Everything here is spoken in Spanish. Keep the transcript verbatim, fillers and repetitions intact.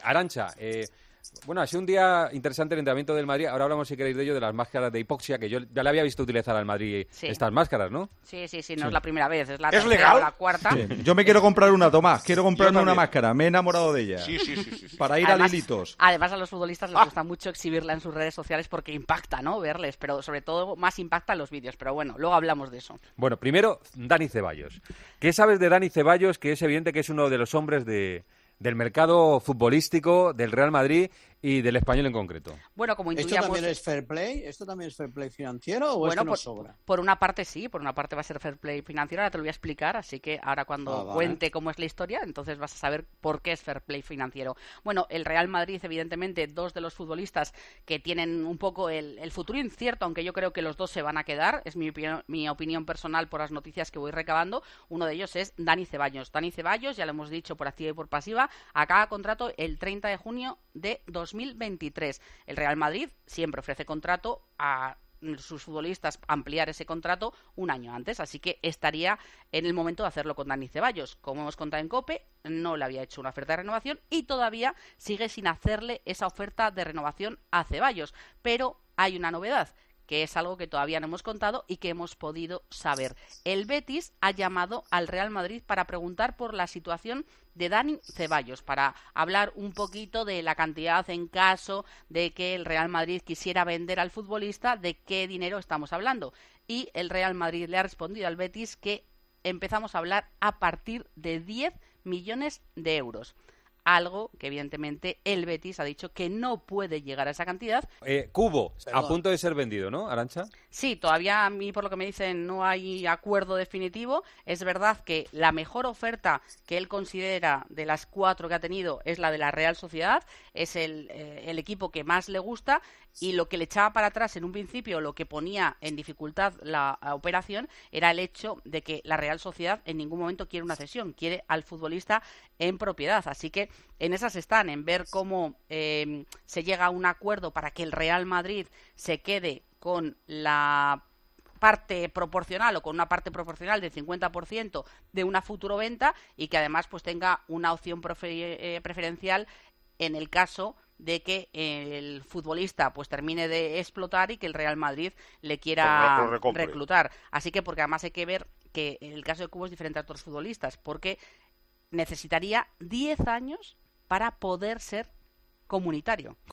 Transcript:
Arantxa, eh, bueno, ha sido un día interesante el entrenamiento del Madrid. Ahora hablamos, si queréis, de ello, de las máscaras de hipoxia, que yo ya le había visto utilizar al Madrid Sí. estas máscaras, ¿no? Sí, sí, sí, no Sí. es la primera vez, es la ¿Es tercera legal? o la cuarta. Sí. Yo me quiero comprar una, Tomás. Quiero comprarme Yo una también. máscara. Me he enamorado de ella. Sí, sí, sí, sí, sí. Para ir Además- a Lilitos. Además, a los futbolistas les Ah. gusta mucho exhibirla en sus redes sociales porque impacta, ¿no? Verles, pero sobre todo más impacta en los vídeos. Pero bueno, luego hablamos de eso. Bueno, primero, Dani Ceballos. ¿Qué sabes de Dani Ceballos? Que es evidente que es uno de los hombres de, del mercado futbolístico del Real Madrid y del Español en concreto. Bueno, como ¿Esto intuíamos... también es fair play? ¿Esto también es fair play financiero o Bueno, esto por, nos sobra? por una parte sí, por una parte va a ser fair play financiero, ahora te lo voy a explicar, así que ahora cuando Ah, vale. cuente cómo es la historia, entonces vas a saber por qué es fair play financiero. Bueno, el Real Madrid, evidentemente, dos de los futbolistas que tienen un poco el, el futuro incierto, aunque yo creo que los dos se van a quedar, es mi opinión, mi opinión personal por las noticias que voy recabando. Uno de ellos es Dani Ceballos. Dani Ceballos, ya lo hemos dicho por activa y por pasiva, acaba contrato el treinta de junio de dos mil veintitrés. El Real Madrid siempre ofrece contrato a sus futbolistas, ampliar ese contrato un año antes, así que estaría en el momento de hacerlo con Dani Ceballos. Como hemos contado en COPE, no le había hecho una oferta de renovación y todavía sigue sin hacerle esa oferta de renovación a Ceballos, pero hay una novedad, que es algo que todavía no hemos contado y que hemos podido saber. El Betis ha llamado al Real Madrid para preguntar por la situación de Dani Ceballos, para hablar un poquito de la cantidad en caso de que el Real Madrid quisiera vender al futbolista, de qué dinero estamos hablando. Y el Real Madrid le ha respondido al Betis que empezamos a hablar a partir de diez millones de euros. Algo que evidentemente el Betis ha dicho que no puede llegar a esa cantidad. Eh, Cubo, Perdón. a punto de ser vendido, ¿no, Arantxa? Sí, todavía a mí, por lo que me dicen, no hay acuerdo definitivo. Es verdad que la mejor oferta que él considera de las cuatro que ha tenido es la de la Real Sociedad, es el, eh, el equipo que más le gusta, y lo que le echaba para atrás en un principio, lo que ponía en dificultad la, la operación, era el hecho de que la Real Sociedad en ningún momento quiere una cesión, quiere al futbolista en propiedad. Así que en esas están, en ver cómo eh, se llega a un acuerdo para que el Real Madrid se quede con la parte proporcional o con una parte proporcional del cincuenta por ciento de una futuro venta y que además pues tenga una opción prefer- eh, preferencial en el caso de que el futbolista pues termine de explotar y que el Real Madrid le quiera Lo recompre. reclutar. Así que porque además hay que ver que en el caso de Cubo es diferente a otros futbolistas, porque necesitaría diez años para poder ser comunitario.